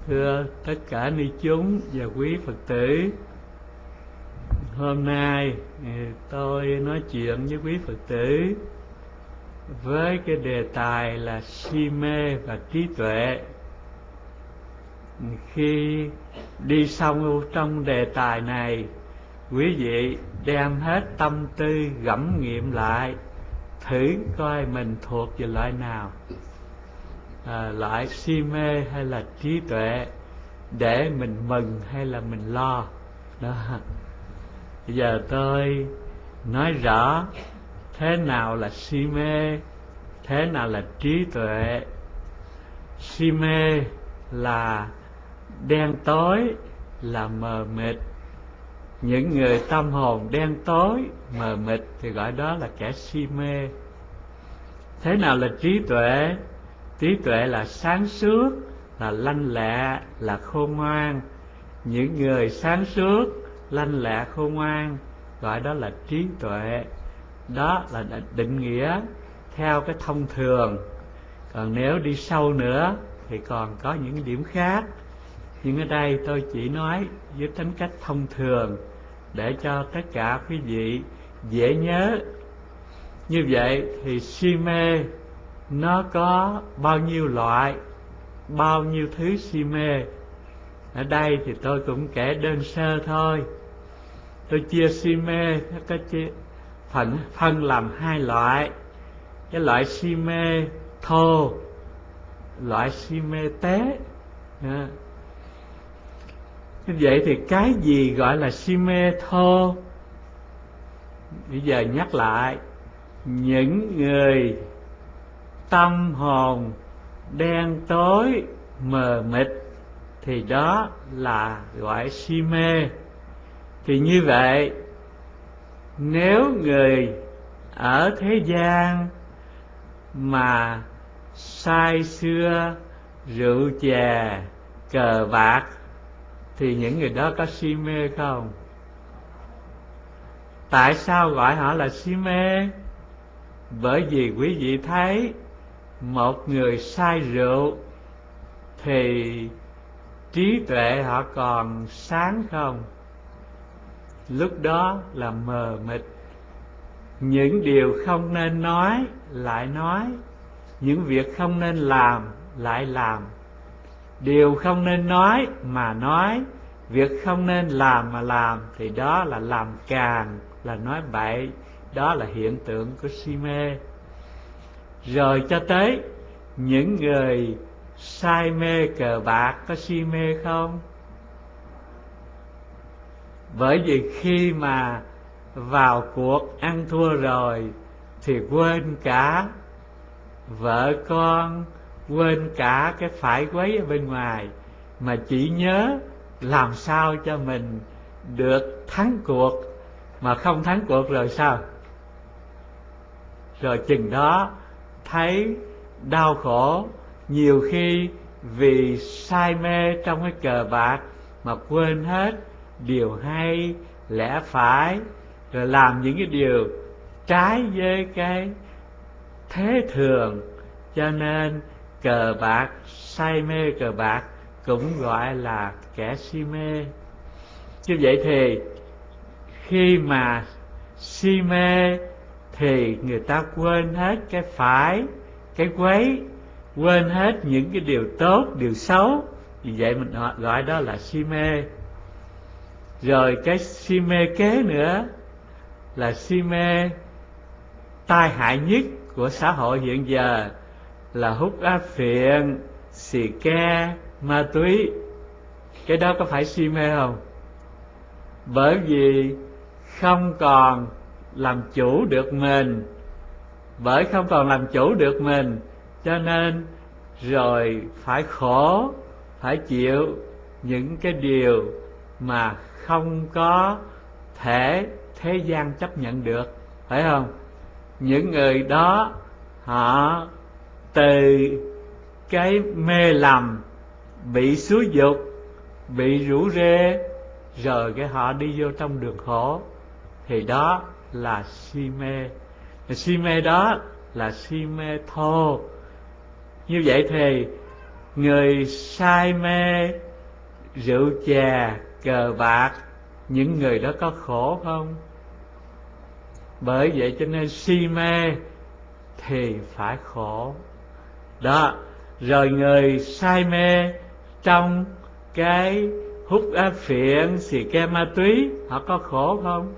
Thưa tất cả ni chúng và quý Phật tử, hôm nay tôi nói chuyện với quý Phật tử với cái đề tài là si mê và trí tuệ. Khi đi sâu trong đề tài này, quý vị đem hết tâm tư gẫm nghiệm lại, thử coi mình thuộc về loại nào, loại si mê hay là trí tuệ, để mình mừng hay là mình lo đó. Bây giờ tôi nói rõ thế nào là si mê, thế nào là trí tuệ. Si mê là đen tối, là mờ mịt. Những người tâm hồn đen tối, mờ mịt thì gọi đó là kẻ si mê. Thế nào là trí tuệ? Trí tuệ là sáng suốt, là lanh lẹ, là khôn ngoan. Những người sáng suốt, lanh lẹ, khôn ngoan gọi đó là trí tuệ. Đó là định nghĩa theo cái thông thường. Còn nếu đi sâu nữa thì còn có những điểm khác. Nhưng ở đây tôi chỉ nói với tính cách thông thường để cho tất cả quý vị dễ nhớ. Như vậy thì si mê nó có bao nhiêu loại, bao nhiêu thứ si mê. Ở đây thì tôi cũng kể đơn sơ thôi. Tôi chia si mê có phân làm hai loại. Cái loại si mê thô, loại si mê tế. Như vậy thì cái gì gọi là si mê thô? Bây giờ nhắc lại, những người tâm hồn đen tối, mờ mịt thì đó là gọi si mê. Thì như vậy, nếu người ở thế gian mà say sưa, rượu chè, cờ bạc thì những người đó có si mê không? Tại sao gọi họ là si mê? Bởi vì quý vị thấy một người say rượu thì trí tuệ họ còn sáng không? Lúc đó là mờ mịt. Những điều không nên nói lại nói, những việc không nên làm lại làm. Điều không nên nói mà nói, việc không nên làm mà làm, thì đó là làm càn, là nói bậy. Đó là hiện tượng của si mê. Rồi cho tới những người say mê cờ bạc có si mê không? Bởi vì khi mà vào cuộc ăn thua rồi thì quên cả vợ con, quên cả cái phải quấy ở bên ngoài, mà chỉ nhớ làm sao cho mình được thắng cuộc. Mà không thắng cuộc rồi sao? Rồi chừng đó thấy đau khổ. Nhiều khi vì say mê trong cái cờ bạc mà quên hết điều hay, lẽ phải, rồi làm những cái điều trái với cái thế thường. Cho nên cờ bạc, say mê cờ bạc cũng gọi là kẻ si mê. Như vậy thì khi mà si mê thì người ta quên hết cái phải, cái quấy, quên hết những cái điều tốt, điều xấu. Vì vậy mình gọi đó là si mê. Rồi cái si mê kế nữa là si mê tai hại nhất của xã hội hiện giờ, là hút áp phiện, xì ke, ma túy. Cái đó có phải si mê không? Bởi vì không còn làm chủ được mình. Bởi không còn làm chủ được mình, cho nên rồi phải khổ, phải chịu những cái điều mà không có thể thế gian chấp nhận được, phải không? Những người đó họ từ cái mê lầm, bị xúi dục, bị rủ rê, rồi cái họ đi vô trong đường khổ, thì đó là si mê. Si mê đó là si mê thô. Như vậy thì Người say mê rượu chè, cờ bạc, những người đó có khổ không? Bởi vậy cho nên si mê thì phải khổ. Đó, rồi người say mê trong cái hút áp phiện, xì ke ma túy, họ có khổ không?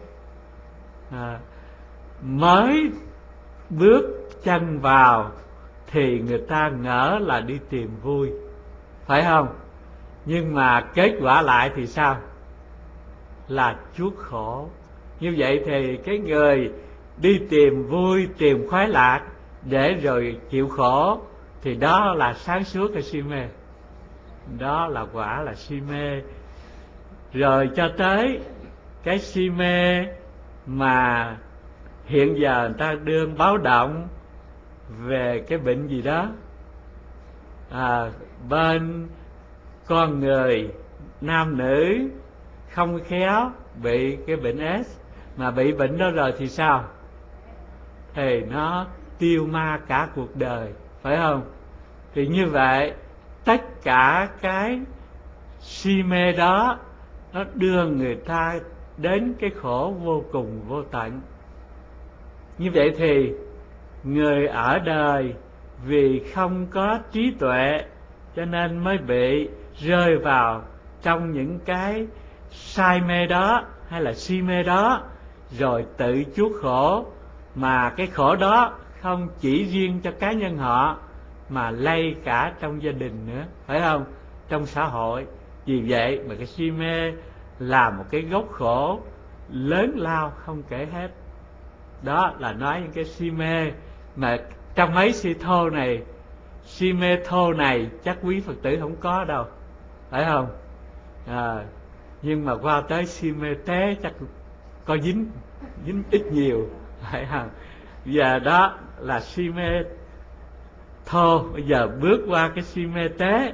Mới bước chân vào thì người ta ngỡ là đi tìm vui, phải không? Nhưng mà kết quả lại thì sao? Là chuốc khổ. Như vậy thì cái người đi tìm vui, tìm khoái lạc để rồi chịu khổ thì đó là sáng suốt hay si mê? Đó là quả là si mê. Rồi cho tới cái si mê mà hiện giờ người ta đương báo động về cái bệnh gì đó, bên con người nam nữ không khéo bị cái bệnh S, mà bị bệnh đó rồi thì sao? Thì nó tiêu ma cả cuộc đời, phải không? Thì như vậy tất cả cái si mê đó nó đưa người ta đến cái khổ vô cùng vô tận. Như vậy thì người ở đời vì không có trí tuệ cho nên mới bị rơi vào trong những cái say mê đó hay là si mê đó, rồi tự chuốc khổ. Mà cái khổ đó không chỉ riêng cho cá nhân họ mà lây cả trong gia đình nữa, phải không? Trong xã hội. Vì vậy mà cái si mê là một cái gốc khổ lớn lao không kể hết. Đó là nói những cái si mê mà trong mấy si thô này, si mê thô này chắc quý Phật tử không có đâu, phải không? Nhưng mà qua tới si mê tế chắc có dính ít nhiều, phải không? Giờ đó là si mê thô, bây giờ bước qua cái si mê tế.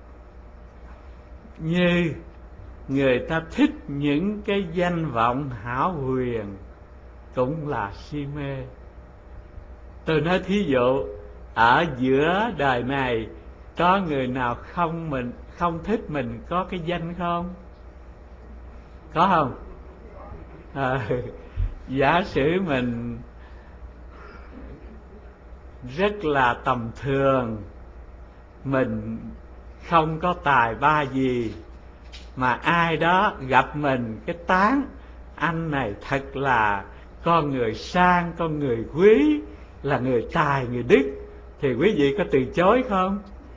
Như người ta thích những cái danh vọng hão huyền cũng là si mê. Tôi nói thí dụ, ở giữa đời này có người nào không thích mình có cái danh không? Có không? Giả sử mình rất là tầm thường, mình không có tài ba gì, mà ai đó gặp mình cái tán anh này thật là con người sang, con người quý, là người tài, người đức, thì quý vị có từ chối không?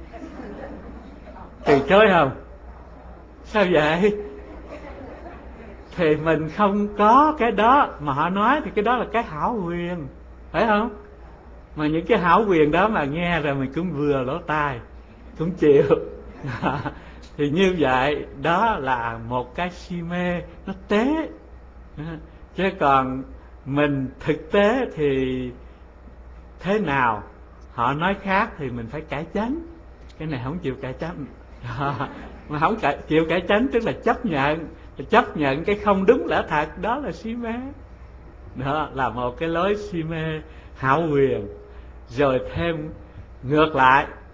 Từ chối không? Sao vậy? Thì mình không có cái đó mà họ nói thì cái đó là cái hão huyền, phải không? Mà những cái hão huyền đó mà nghe rồi mình cũng vừa lỗ tai, cũng chịu. Thì như vậy đó là một cái si mê nó tế. Chứ còn mình thực tế thì thế nào, họ nói khác thì mình phải cải chánh. Cái này không chịu cải chánh. Mà không chịu cải chánh tức là chấp nhận cái không đúng lẽ thật, đó là si mê. Đó là một cái lối si mê hão huyền. Rồi thêm ngược lại,